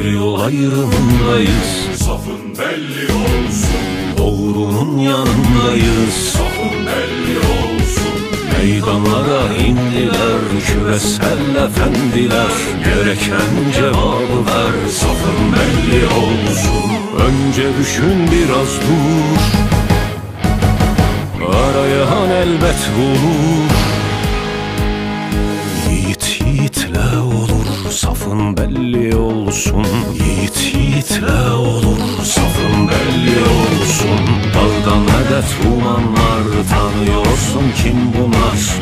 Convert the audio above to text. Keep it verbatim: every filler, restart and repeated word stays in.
bir yol ayrımındayız. Safın belli olsun. Doğrunun yanındayız. Safın belli olsun. Meydanlara indiler küresel efendiler. Gereken cevabı ver, Safın belli olsun. önce düşün biraz dur. Arayan elbet bulur. Yiğit yiğitle olur, safın belli olsun. Yiğit yiğitle olur, safın belli olsun. Dağdan medet umanlar, tanıyorsun kim bunlar?